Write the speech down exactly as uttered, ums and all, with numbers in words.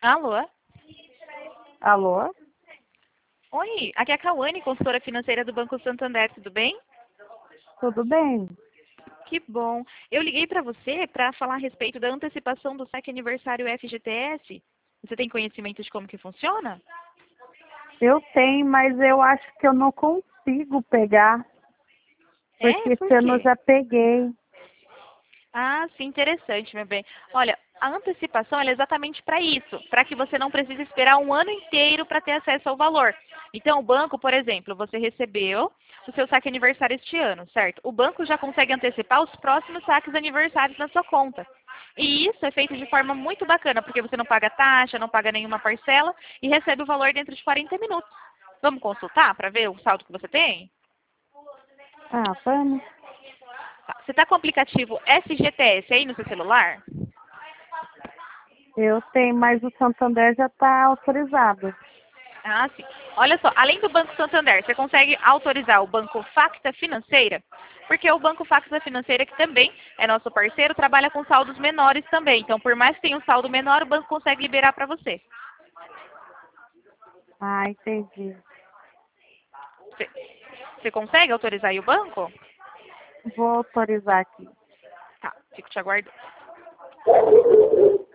Alô? Alô? Oi, aqui é a Cauane, consultora financeira do Banco Santander, tudo bem? Tudo bem? Que bom. Eu liguei para você para falar a respeito da antecipação do saque aniversário F G T S. Você tem conhecimento de como que funciona? Eu tenho, mas eu acho que eu não consigo pegar, porque É? Por esse ano eu quê? já peguei. Ah, sim, interessante, meu bem. Olha, a antecipação ela é exatamente para isso, para que você não precise esperar um ano inteiro para ter acesso ao valor. Então, o banco, por exemplo, você recebeu o seu saque aniversário este ano, certo? O banco já consegue antecipar os próximos saques aniversários na sua conta. E isso é feito de forma muito bacana, porque você não paga taxa, não paga nenhuma parcela e recebe o valor dentro de quarenta minutos. Vamos consultar para ver o saldo que você tem? Ah, vamos. Tá. Você está com o aplicativo S G T S aí no seu celular? Eu tenho, mas o Santander já está autorizado. Ah, sim. Olha só, além do Banco Santander, você consegue autorizar o Banco Facta Financeira? Porque o Banco Facta Financeira, que também é nosso parceiro, trabalha com saldos menores também. Então, por mais que tenha um saldo menor, o banco consegue liberar para você. Ah, entendi. você. Você consegue autorizar aí o banco? Vou autorizar aqui. Tá, fico te aguardando.